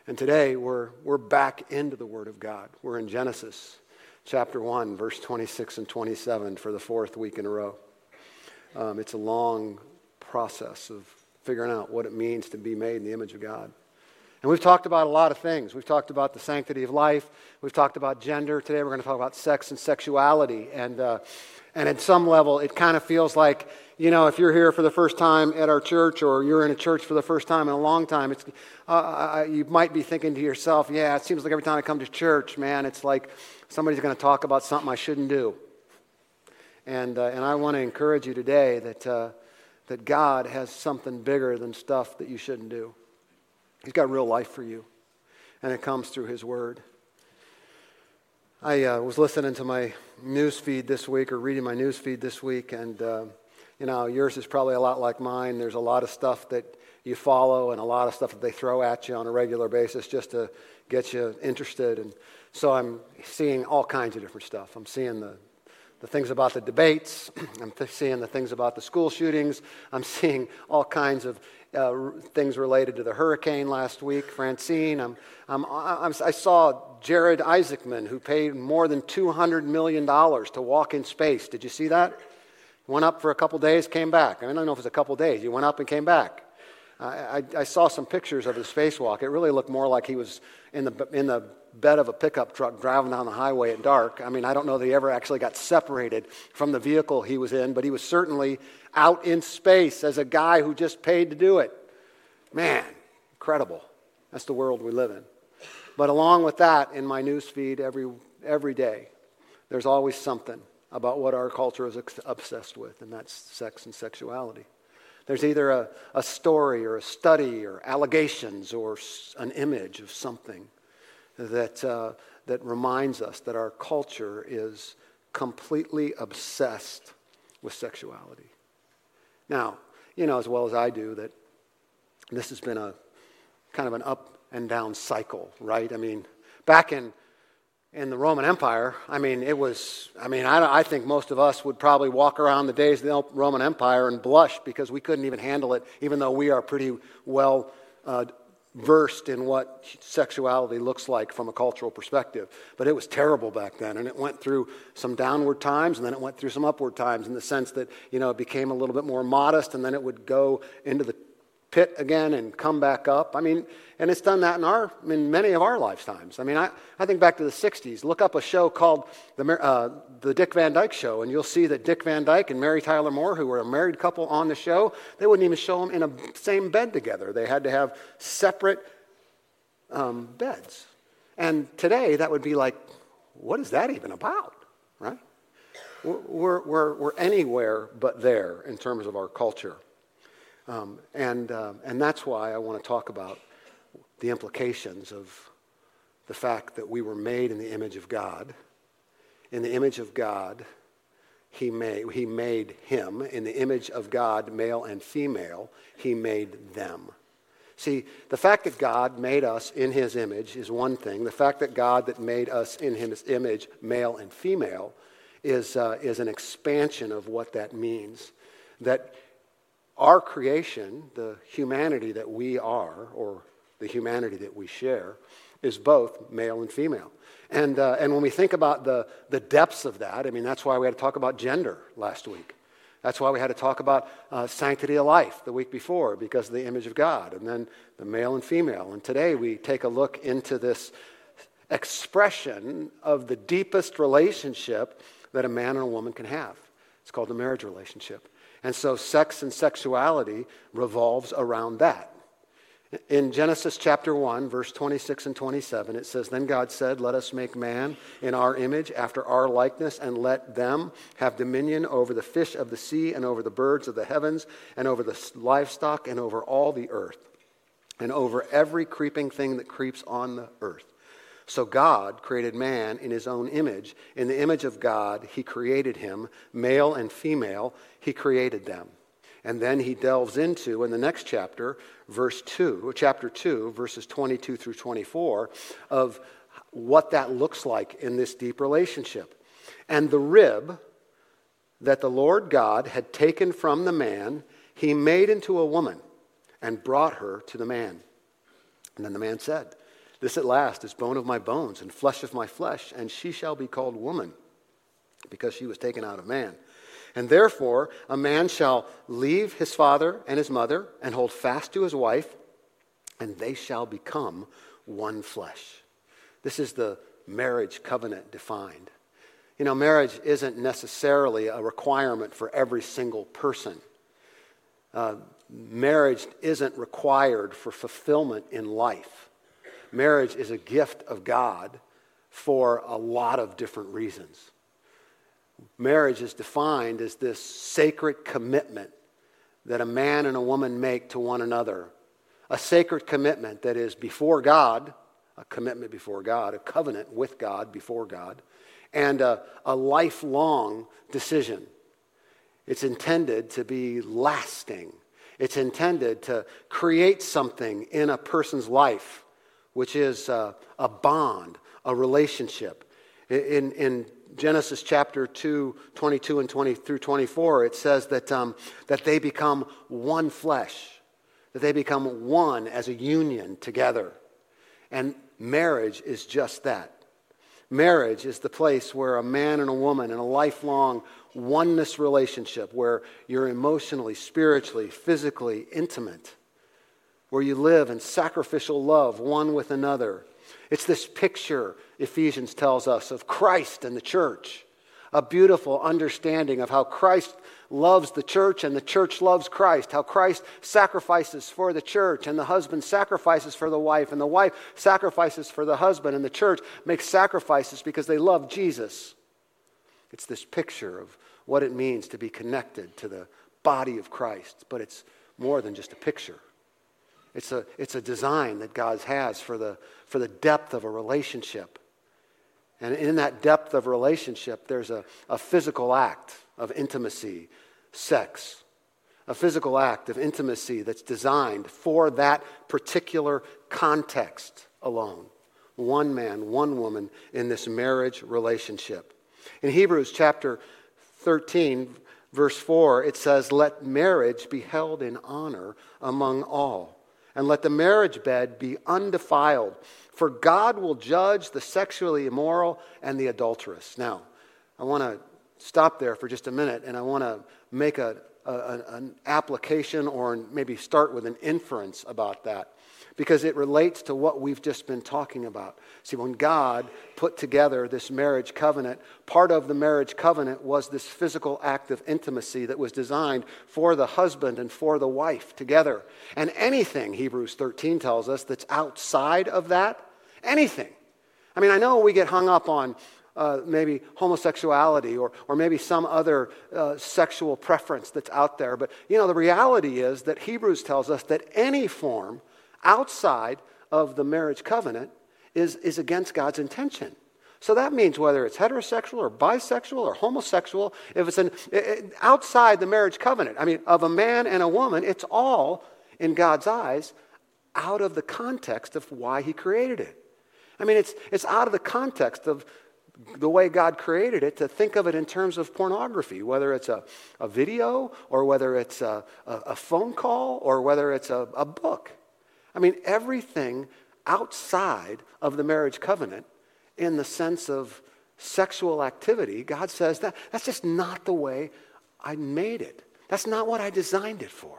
And today we're back into the Word of God. We're in Genesis chapter 1, verse 26 and 27 for the fourth week in a row. It's a long process of figuring out what it means to be made in the image of God. And we've talked about a lot of things. We've talked about the sanctity of life. We've talked about gender. Today we're going to talk about sex and sexuality. And at some level, it kind of feels like, you know, if you're here for the first time at our church or you're in a church for the first time in a long time, you might be thinking to yourself, yeah, it seems like every time I come to church, man, it's like somebody's going to talk about something I shouldn't do. And I want to encourage you today that God has something bigger than stuff that you shouldn't do. He's got real life for you, and it comes through His Word. I was listening to my news feed this week, or reading my news feed this week, and you know, yours is probably a lot like mine. There's a lot of stuff that you follow and a lot of stuff that they throw at you on a regular basis just to get you interested. And so I'm seeing all kinds of different stuff. I'm seeing the things about the debates. I'm seeing the things about the school shootings. I'm seeing all kinds of things related to the hurricane last week, Francine. I saw Jared Isaacman, who paid more than $200 million to walk in space. Did you see that? Went up for a couple days, came back. I don't know if it was a couple days. He went up and came back. I saw some pictures of his spacewalk. It really looked more like he was in the bed of a pickup truck driving down the highway at dark. I mean, I don't know that he ever actually got separated from the vehicle he was in, but he was certainly out in space as a guy who just paid to do it. Man, incredible. That's the world we live in. But along with that, in my news feed every day, there's always something about what our culture is obsessed with, and that's sex and sexuality. There's either a story or a study or allegations or an image of something that reminds us that our culture is completely obsessed with sexuality. Now, you know as well as I do that this has been a kind of an up and down cycle, right? I mean, back in the Roman Empire, I think most of us would probably walk around the days of the Roman Empire and blush because we couldn't even handle it, even though we are pretty well versed in what sexuality looks like from a cultural perspective. But it was terrible back then, and it went through some downward times, and then it went through some upward times in the sense that, you know, it became a little bit more modest, and then it would go into the pit again and come back up. I mean, and it's done that in many of our lifetimes. I mean, I think back to the 60s. Look up a show called the Dick Van Dyke Show, and you'll see that Dick Van Dyke and Mary Tyler Moore, who were a married couple on the show, they wouldn't even show them in a same bed together. They had to have separate beds. And today, that would be like, what is that even about, right? We're anywhere but there in terms of our culture. And that's why I want to talk about the implications of the fact that we were made in the image of God. In the image of God, He made him. In the image of God, male and female, He made them. See, the fact that God made us in His image is one thing. The fact that God that made us in His image, male and female, is an expansion of what that means. That our creation, the humanity that we are, or the humanity that we share, is both male and female. And when we think about the depths of that, I mean, that's why we had to talk about gender last week. That's why we had to talk about sanctity of life the week before, because of the image of God, and then the male and female. And today we take a look into this expression of the deepest relationship that a man and a woman can have. It's called the marriage relationship. And so sex and sexuality revolves around that. In Genesis chapter 1, verse 26 and 27, it says, "Then God said, 'Let us make man in our image, after our likeness, and let them have dominion over the fish of the sea, and over the birds of the heavens, and over the livestock, and over all the earth, and over every creeping thing that creeps on the earth.' So God created man in His own image. In the image of God, He created him. Male and female, He created them." And then he delves into, in the next chapter, chapter 2, verses 22 through 24, of what that looks like in this deep relationship. "And the rib that the Lord God had taken from the man, He made into a woman and brought her to the man. And then the man said, This at last is bone of my bones and flesh of my flesh, and she shall be called woman, because she was taken out of man. And therefore a man shall leave his father and his mother and hold fast to his wife, and they shall become one flesh. This is the marriage covenant defined. You know, marriage isn't necessarily a requirement for every single person. Marriage isn't required for fulfillment in life. Marriage is a gift of God for a lot of different reasons. Marriage is defined as this sacred commitment that a man and a woman make to one another. A sacred commitment that is before God, a commitment before God, a covenant with God before God, and a lifelong decision. It's intended to be lasting. It's intended to create something in a person's life, which is a bond, a relationship. In Genesis chapter 2, 22 and 20 through 24, it says that they become one flesh, that they become one as a union together. And marriage is just that. Marriage is the place where a man and a woman in a lifelong oneness relationship, where you're emotionally, spiritually, physically intimate, where you live in sacrificial love one with another. It's this picture, Ephesians tells us, of Christ and the church. A beautiful understanding of how Christ loves the church and the church loves Christ. How Christ sacrifices for the church and the husband sacrifices for the wife and the wife sacrifices for the husband, and the church makes sacrifices because they love Jesus. It's this picture of what it means to be connected to the body of Christ. But it's more than just a picture. It's a design that God has for the depth of a relationship. And in that depth of relationship, there's a physical act of intimacy, sex. A physical act of intimacy that's designed for that particular context alone. One man, one woman in this marriage relationship. In Hebrews chapter 13, verse 4, it says, "Let marriage be held in honor among all, and let the marriage bed be undefiled, for God will judge the sexually immoral and the adulterous." Now, I want to stop there for just a minute, and I want to make an application, or maybe start with an inference about that, because it relates to what we've just been talking about. See, when God put together this marriage covenant, part of the marriage covenant was this physical act of intimacy that was designed for the husband and for the wife together. And anything, Hebrews 13 tells us, that's outside of that, anything. I mean, I know we get hung up on maybe homosexuality or maybe some other sexual preference that's out there. But, you know, the reality is that Hebrews tells us that any form outside of the marriage covenant is against God's intention. So that means whether it's heterosexual or bisexual or homosexual, if it's outside the marriage covenant, I mean, of a man and a woman, it's all, in God's eyes, out of the context of why he created it. I mean, it's out of the context of the way God created it to think of it in terms of pornography, whether it's a video or whether it's a phone call or whether it's a book. I mean, everything outside of the marriage covenant in the sense of sexual activity, God says that's just not the way I made it. That's not what I designed it for.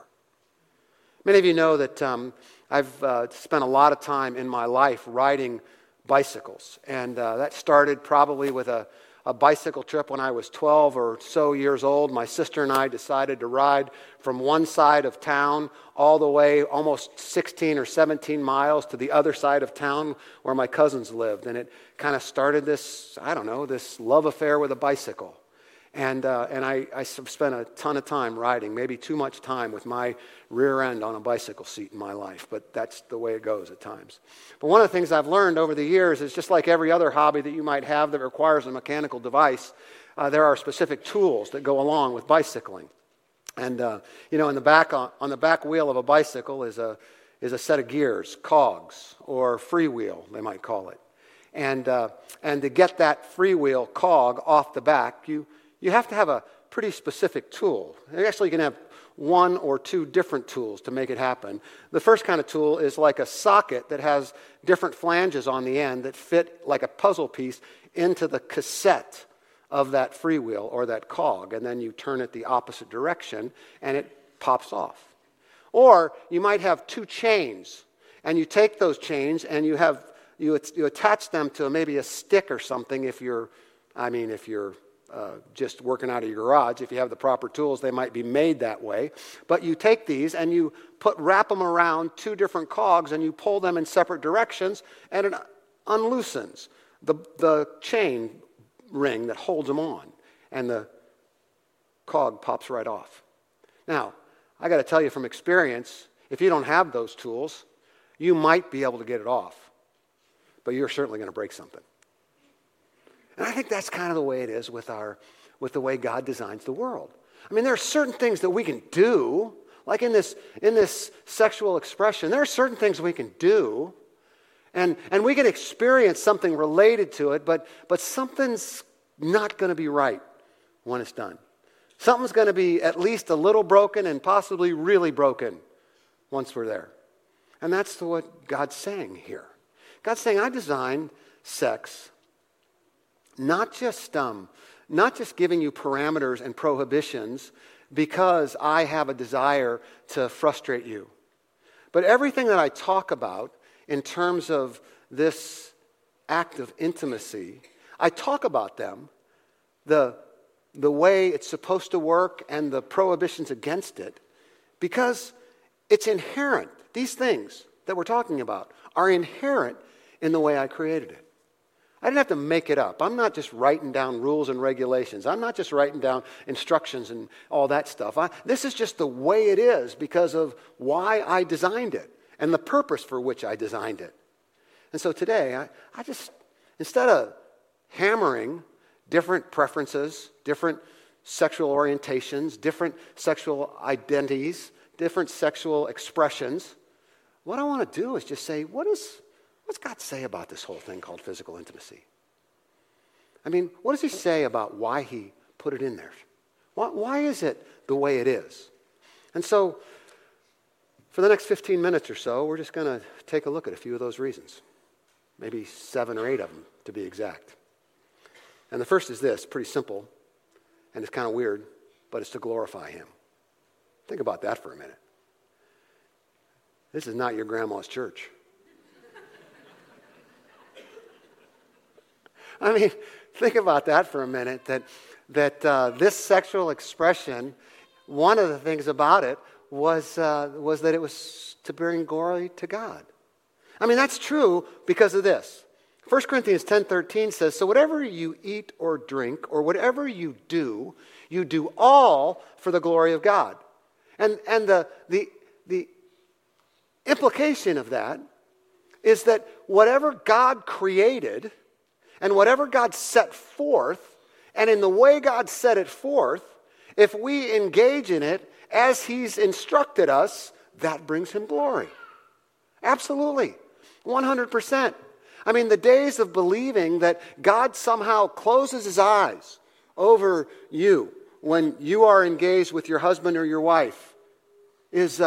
Many of you know that I've spent a lot of time in my life riding bicycles. And that started probably with a bicycle trip when I was 12 or so years old. My sister and I decided to ride from one side of town all the way almost 16 or 17 miles to the other side of town where my cousins lived. And it kind of started this love affair with a bicycle. And I spent a ton of time riding, maybe too much time with my rear end on a bicycle seat in my life, but that's the way it goes at times. But one of the things I've learned over the years is just like every other hobby that you might have that requires a mechanical device, there are specific tools that go along with bicycling. And on the back wheel of a bicycle is a set of gears, cogs, or freewheel, they might call it. And to get that freewheel cog off the back, you have to have a pretty specific tool. You actually can have one or two different tools to make it happen. The first kind of tool is like a socket that has different flanges on the end that fit like a puzzle piece into the cassette of that freewheel or that cog, and then you turn it the opposite direction and it pops off. Or you might have two chains, and you take those chains and you attach them to maybe a stick or something if you're just working out of your garage. If you have the proper tools, they might be made that way. But you take these and you wrap them around two different cogs and you pull them in separate directions, and it unloosens the chain ring that holds them on, and the cog pops right off. Now, I got to tell you from experience, if you don't have those tools, you might be able to get it off, but you're certainly going to break something. And I think that's kind of the way it is with the way God designs the world. I mean, there are certain things that we can do, like in this sexual expression. There are certain things we can do, and we can experience something related to it, but something's not going to be right when it's done. Something's going to be at least a little broken and possibly really broken once we're there. And that's what God's saying here. God's saying, I designed sex not just giving you parameters and prohibitions because I have a desire to frustrate you. But everything that I talk about in terms of this act of intimacy, I talk about them, the way it's supposed to work and the prohibitions against it, because it's inherent. These things that we're talking about are inherent in the way I created it. I didn't have to make it up. I'm not just writing down rules and regulations. I'm not just writing down instructions and all that stuff. This is just the way it is because of why I designed it and the purpose for which I designed it. And so today, I just, instead of hammering different preferences, different sexual orientations, different sexual identities, different sexual expressions, what I want to do is just say, what's God say about this whole thing called physical intimacy? I mean, what does he say about why he put it in there? Why is it the way it is? And so, for the next 15 minutes or so, we're just going to take a look at a few of those reasons. Maybe 7 or 8 of them, to be exact. And the first is this, pretty simple, and it's kind of weird, but it's to glorify him. Think about that for a minute. This is not your grandma's church. I mean, think about that for a minute, that this sexual expression, one of the things about it was that it was to bring glory to God. I mean, that's true because of this. 1 Corinthians 10:13 says, so whatever you eat or drink or whatever you do all for the glory of God. And the implication of that is that whatever God created and whatever God set forth, and in the way God set it forth, if we engage in it as he's instructed us, that brings him glory. Absolutely. 100%. I mean, the days of believing that God somehow closes his eyes over you when you are engaged with your husband or your wife that's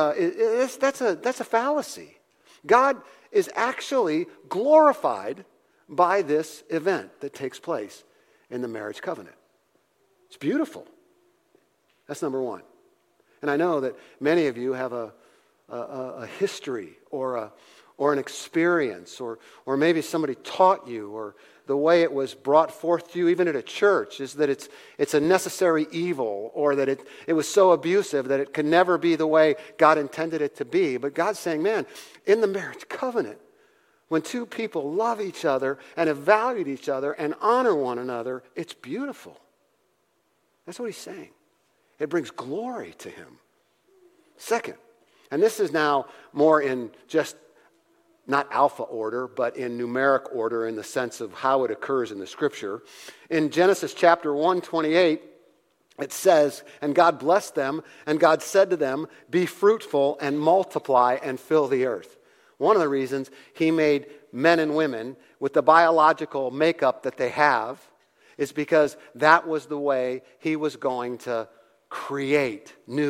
a fallacy. God is actually glorified by this event that takes place in the marriage covenant. It's beautiful. That's number one. And I know that many of you have a history or an experience, or maybe somebody taught you, or the way it was brought forth to you, even at a church, is that it's a necessary evil, or that it was so abusive that it could never be the way God intended it to be. But God's saying, man, in the marriage covenant, when two people love each other and have valued each other and honor one another, it's beautiful. That's what he's saying. It brings glory to him. Second, and this is now more in just not alpha order, but in numeric order in the sense of how it occurs in the Scripture. In Genesis chapter 1:28, it says, and God blessed them, and God said to them, be fruitful and multiply and fill the earth. One of the reasons he made men and women with the biological makeup that they have is because that was the way he was going to create new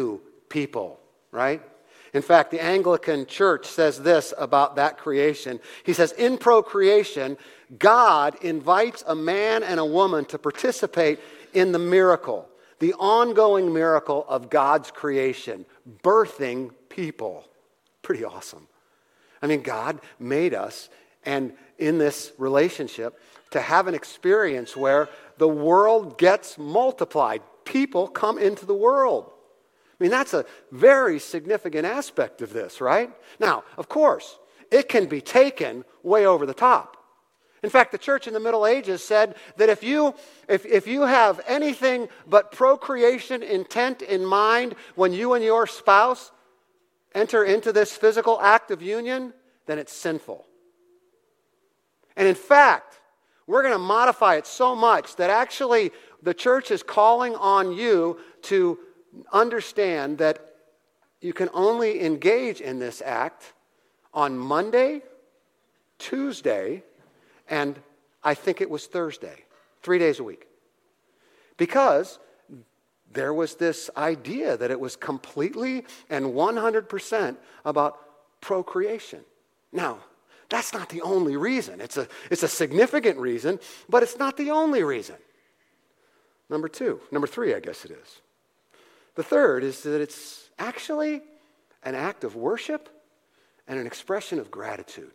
people, right? In fact, the Anglican Church says this about that creation. He says, in procreation, God invites a man and a woman to participate in the miracle, the ongoing miracle of God's creation, birthing people. Pretty awesome. I mean, God made us, and in this relationship, to have an experience where the world gets multiplied. People come into the world. I mean, that's a very significant aspect of this, right? Now, of course, it can be taken way over the top. In fact, the church in the Middle Ages said that if you have anything but procreation intent in mind when you and your spouse enter into this physical act of union, then it's sinful. And in fact, we're going to modify it so much that actually the church is calling on you to understand that you can only engage in this act on Monday, Tuesday, and I think it was Thursday, 3 days a week. Because there was this idea that it was completely and 100% about procreation. Now, that's not the only reason. It's a significant reason, but it's not the only reason. Number three, I guess it is. The third is that it's actually an act of worship and an expression of gratitude.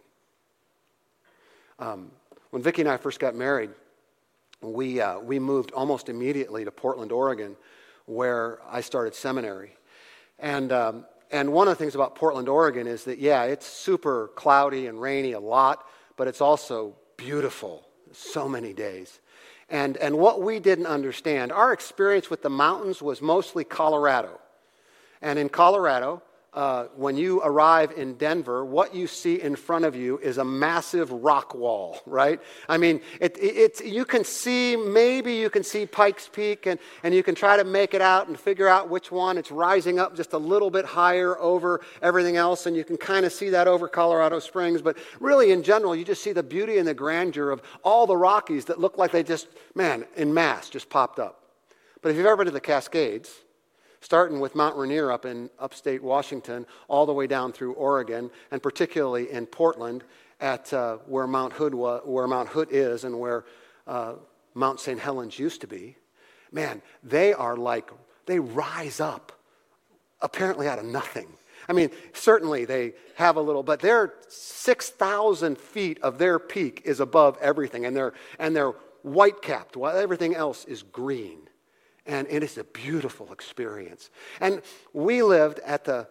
When Vicki and I first got married, we moved almost immediately to Portland, Oregon, where I started seminary. And one of the things about Portland, Oregon is that, yeah, it's super cloudy and rainy a lot, but it's also beautiful so many days. And what we didn't understand, our experience with the mountains was mostly Colorado. And in Colorado, when you arrive in Denver, what you see in front of you is a massive rock wall, right? I mean, you can see Pikes Peak, and you can try to make it out and figure out which one. It's rising up just a little bit higher over everything else, and you can kind of see that over Colorado Springs. But really, in general, you just see the beauty and the grandeur of all the Rockies that look like they just, en masse, just popped up. But if you've ever been to the Cascades, starting with Mount Rainier up in upstate Washington, all the way down through Oregon, and particularly in Portland at where Mount Hood is and where Mount St. Helens used to be, they rise up apparently out of nothing. I mean, certainly they have a little, but they're 6,000 feet of their peak is above everything, and they're white-capped while everything else is green. And it is a beautiful experience. And we lived at the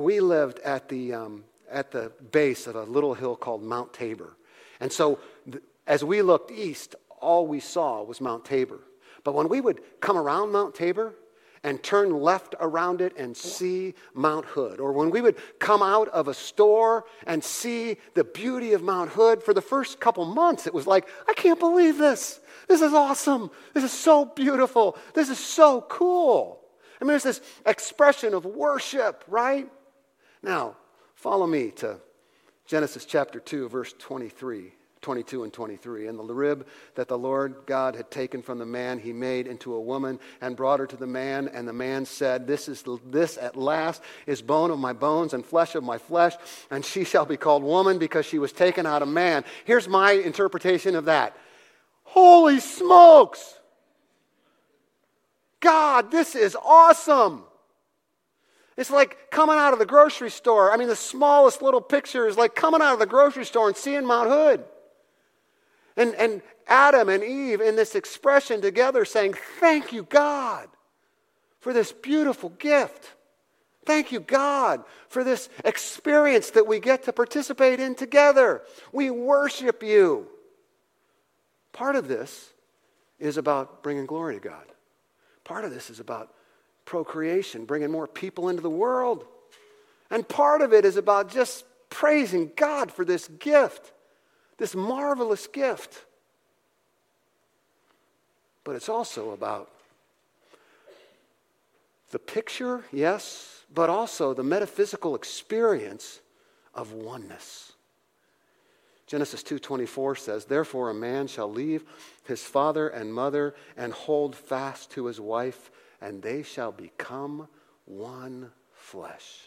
base of a little hill called Mount Tabor. And so as we looked east, all we saw was Mount Tabor. But when we would come around Mount Tabor and turn left around it and see Mount Hood, or when we would come out of a store and see the beauty of Mount Hood, for the first couple months, it was like, I can't believe this. This is awesome. This is so beautiful. This is so cool. I mean, there's this expression of worship, right? Now, follow me to Genesis chapter 2, verse 22 and 23. And the rib that the Lord God had taken from the man, he made into a woman and brought her to the man. And the man said, This at last is bone of my bones and flesh of my flesh, and she shall be called woman because she was taken out of man. Here's my interpretation of that. Holy smokes! God, this is awesome! It's like coming out of the grocery store. I mean, the smallest little picture is like coming out of the grocery store and seeing Mount Hood. And Adam and Eve in this expression together saying, thank you, God, for this beautiful gift. Thank you, God, for this experience that we get to participate in together. We worship you. Part of this is about bringing glory to God. Part of this is about procreation, bringing more people into the world. And part of it is about just praising God for this gift, this marvelous gift. But it's also about the picture, yes, but also the metaphysical experience of oneness. Genesis 2:24 says, Therefore a man shall leave his father and mother and hold fast to his wife, and they shall become one flesh.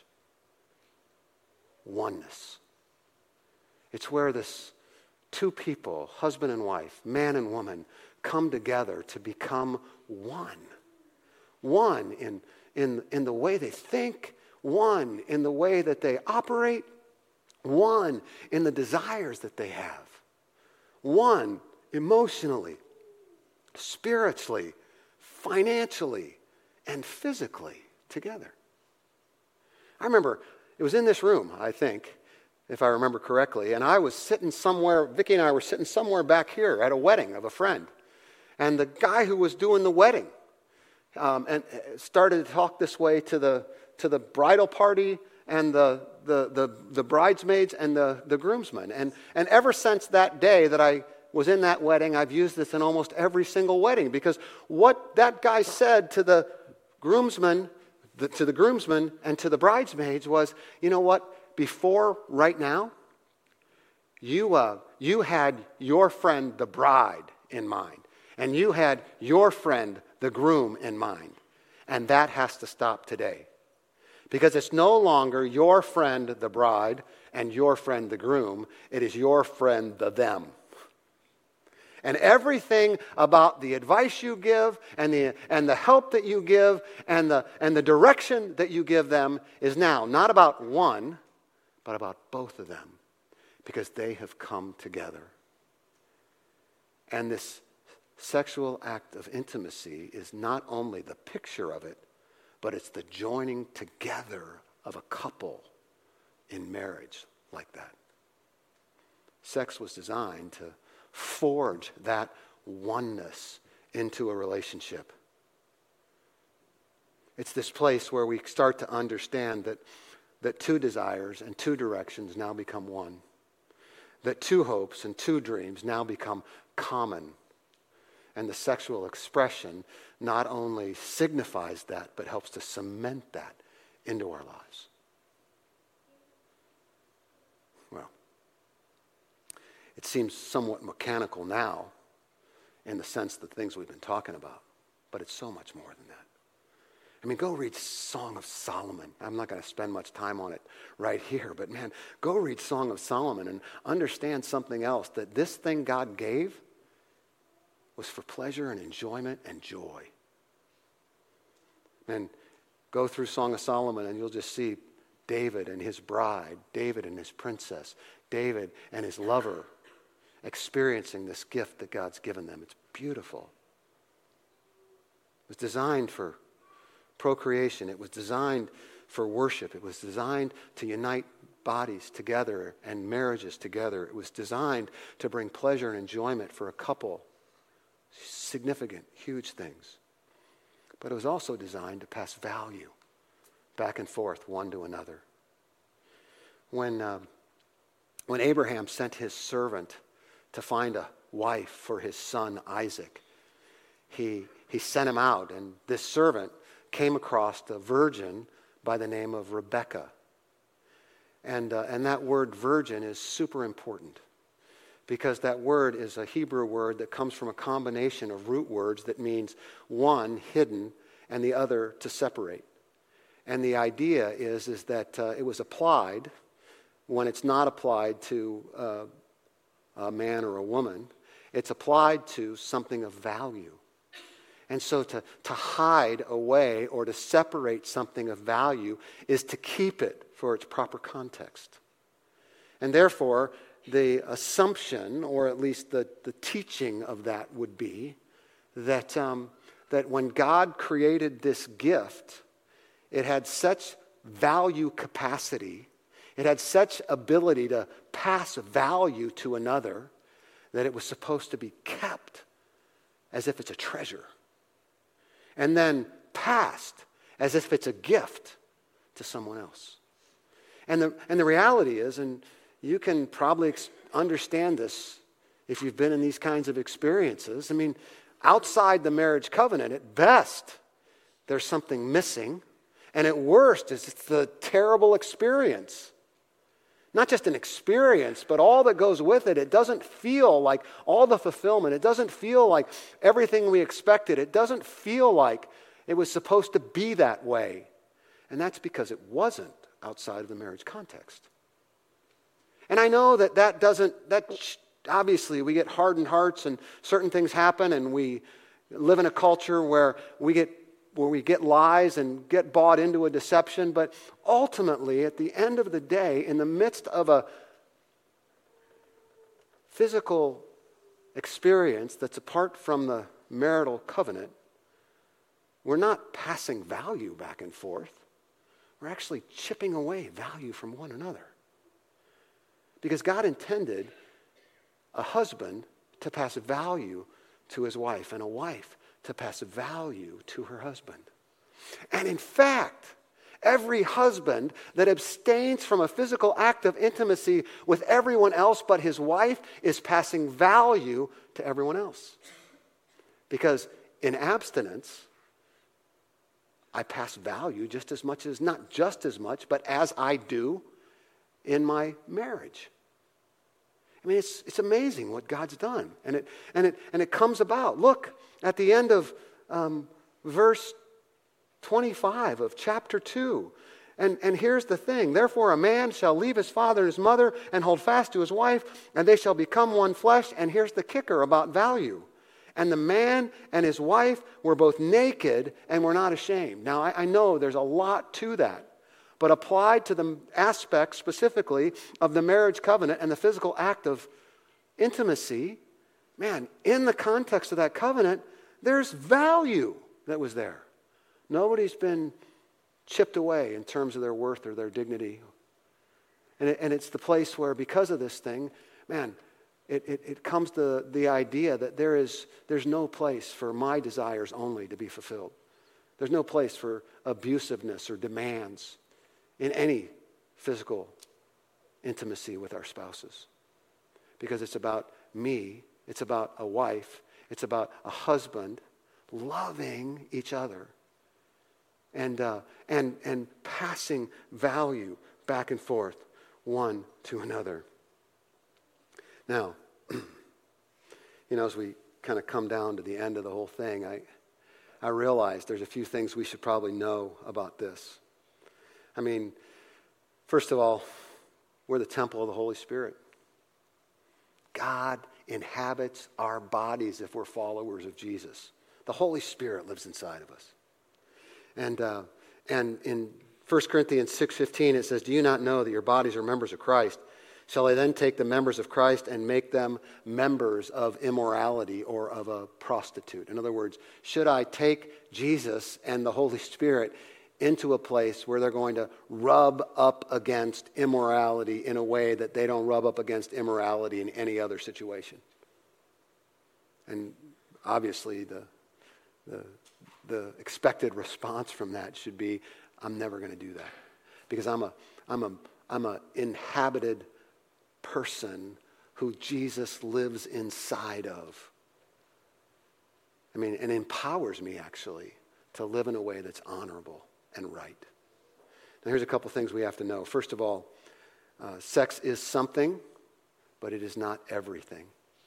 Oneness. It's where this two people, husband and wife, man and woman, come together to become one. One in the way they think, one in the way that they operate, one in the desires that they have, one emotionally, spiritually, financially, and physically together. I remember it was in this room, I think, if I remember correctly, and I was sitting somewhere, Vicki and I were sitting somewhere back here at a wedding of a friend. And the guy who was doing the wedding and started to talk this way to the bridal party and the bridesmaids and the groomsmen. And ever since that day that I was in that wedding, I've used this in almost every single wedding, because what that guy said to the groomsmen and to the bridesmaids was, you know what, before right now, you had your friend the bride in mind, and you had your friend the groom in mind, and that has to stop today. Because it's no longer your friend the bride and your friend the groom, it is your friend the them. And everything about the advice you give and the help that you give and the direction that you give them is now not about one, but about both of them, because they have come together. And this sexual act of intimacy is not only the picture of it, but it's the joining together of a couple in marriage like that. Sex was designed to forge that oneness into a relationship. It's this place where we start to understand that two desires and two directions now become one. That two hopes and two dreams now become common. And the sexual expression not only signifies that, but helps to cement that into our lives. Well, it seems somewhat mechanical now in the sense that things we've been talking about, but it's so much more than that. I mean, go read Song of Solomon. I'm not going to spend much time on it right here, but man, go read Song of Solomon and understand something else, that this thing God gave was for pleasure and enjoyment and joy. And go through Song of Solomon and you'll just see David and his bride, David and his princess, David and his lover experiencing this gift that God's given them. It's beautiful. It was designed for procreation. It was designed for worship. It was designed to unite bodies together and marriages together. It was designed to bring pleasure and enjoyment for a couple. Significant, huge things. But it was also designed to pass value back and forth one to another. When Abraham sent his servant to find a wife for his son Isaac, he sent him out, and this servant came across a virgin by the name of Rebekah. And that word virgin is super important, because that word is a Hebrew word that comes from a combination of root words that means one, hidden, and the other, to separate. And the idea is that it was applied when it's not applied to a man or a woman. It's applied to something of value. And so to hide away or to separate something of value is to keep it for its proper context. And therefore, the assumption, or at least the teaching of that, would be that when God created this gift, it had such value capacity, it had such ability to pass value to another, that it was supposed to be kept as if it's a treasure, and then passed as if it's a gift to someone else. And the reality is, and you can probably understand this if you've been in these kinds of experiences. I mean, outside the marriage covenant, at best, there's something missing. And at worst, it's the terrible experience. Not just an experience, but all that goes with it. It doesn't feel like all the fulfillment. It doesn't feel like everything we expected. It doesn't feel like it was supposed to be that way. And that's because it wasn't outside of the marriage context. And I know obviously we get hardened hearts and certain things happen, and we live in a culture where we get lies and get bought into a deception. But ultimately, at the end of the day, in the midst of a physical experience that's apart from the marital covenant, we're not passing value back and forth. We're actually chipping away value from one another. Because God intended a husband to pass value to his wife and a wife to pass value to her husband. And in fact, every husband that abstains from a physical act of intimacy with everyone else but his wife is passing value to everyone else. Because in abstinence, I pass value just as much as, not just as much, but as I do in my marriage. I mean, it's amazing what God's done. And it comes about. Look at the end of verse 25 of chapter 2. And here's the thing. Therefore a man shall leave his father and his mother and hold fast to his wife, and they shall become one flesh. And here's the kicker about value. And the man and his wife were both naked and were not ashamed. Now, I know there's a lot to that. But applied to the aspect specifically of the marriage covenant and the physical act of intimacy, man, in the context of that covenant, there's value that was there. Nobody's been chipped away in terms of their worth or their dignity. And it's the place where, because of this thing, man, it comes to the idea that there's no place for my desires only to be fulfilled. There's no place for abusiveness or demands in any physical intimacy with our spouses. Because it's about me, it's about a wife, it's about a husband loving each other and passing value back and forth one to another. Now, as we kind of come down to the end of the whole thing, I realize there's a few things we should probably know about this. I mean, first of all, we're the temple of the Holy Spirit. God inhabits our bodies if we're followers of Jesus. The Holy Spirit lives inside of us. And in 1 Corinthians 6:15 it says, "Do you not know that your bodies are members of Christ? Shall I then take the members of Christ and make them members of immorality or of a prostitute?" In other words, should I take Jesus and the Holy Spirit into a place where they're going to rub up against immorality in a way that they don't rub up against immorality in any other situation? And obviously the expected response from that should be, I'm never going to do that, because I'm a inhabited person who Jesus lives inside of. I mean, and empowers me actually to live in a way that's honorable and right. Now here's a couple things we have to know. First of all, sex is something, but it is not everything.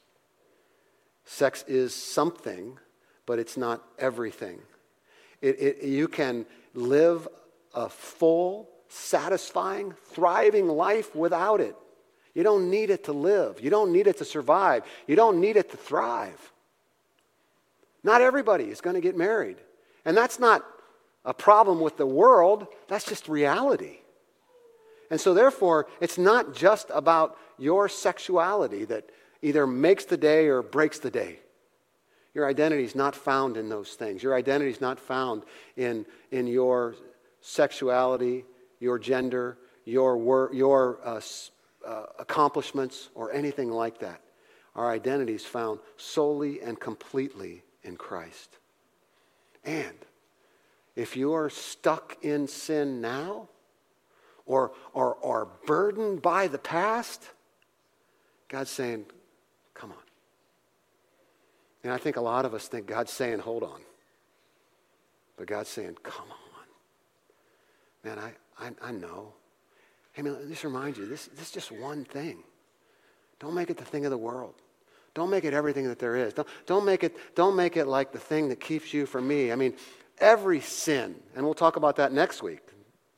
Sex is something, but it's not everything. You can live a full, satisfying, thriving life without it. You don't need it to live. You don't need it to survive. You don't need it to thrive. Not everybody is going to get married. And that's not a problem with the world. That's just reality. And so therefore, it's not just about your sexuality that either makes the day or breaks the day. Your identity is not found in those things. Your identity is not found in your sexuality, your gender, your accomplishments, or anything like that. Our identity is found solely and completely in Christ. And if you are stuck in sin now, or burdened by the past, God's saying, come on. And I think a lot of us think God's saying, hold on. But God's saying, come on. Man, I know. Hey, man, let me just remind you, this is just one thing. Don't make it the thing of the world. Don't make it everything that there is. Don't make it like the thing that keeps you from me. I mean, every sin, and we'll talk about that next week,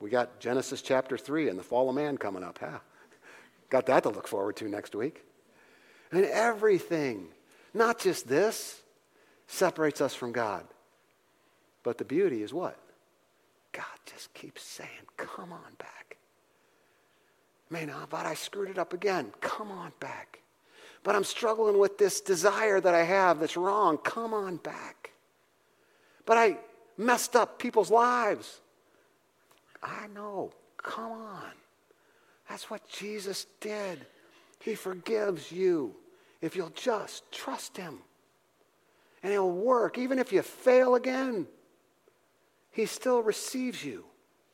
We got Genesis chapter 3 and the fall of man coming up. Got that to look forward to next week. And everything, not just this, separates us from God. But the beauty is what? God just keeps saying, come on back. Man, but I screwed it up again. Come on back. But I'm struggling with this desire that I have that's wrong. Come on back. But I messed up people's lives. I know. Come on. That's what Jesus did. He forgives you if you'll just trust him. And he'll work. Even if you fail again, he still receives you.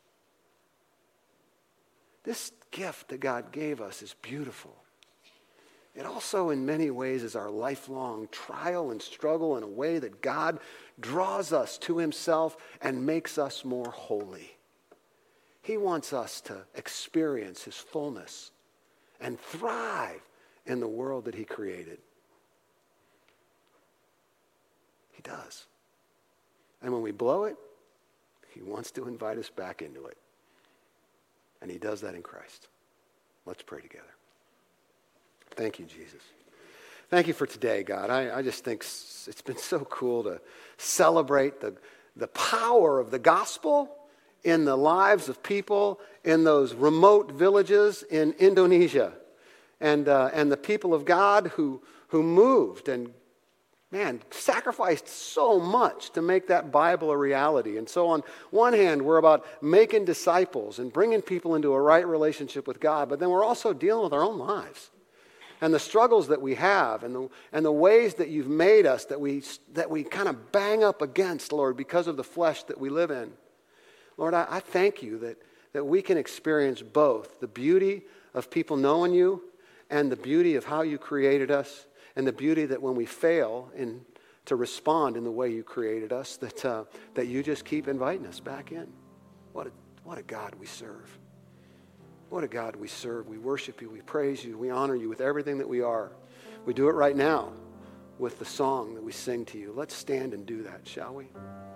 This gift that God gave us is beautiful. It also, in many ways, is our lifelong trial and struggle in a way that God draws us to himself and makes us more holy. He wants us to experience his fullness and thrive in the world that he created. He does. And when we blow it, he wants to invite us back into it. And he does that in Christ. Let's pray together. Thank you, Jesus. Thank you for today, God. I just think it's been so cool to celebrate the power of the gospel in the lives of people in those remote villages in Indonesia. And the people of God who moved and, man, sacrificed so much to make that Bible a reality. And so on one hand, we're about making disciples and bringing people into a right relationship with God, but then we're also dealing with our own lives and the struggles that we have and the ways that you've made us that we kind of bang up against, Lord, because of the flesh that we live in. Lord, I thank you that we can experience both the beauty of people knowing you and the beauty of how you created us, and the beauty that when we fail to respond in the way you created us, that you just keep inviting us back in. What a God we serve. What a God we serve. We worship you. We praise you. We honor you with everything that we are. We do it right now with the song that we sing to you. Let's stand and do that, shall we?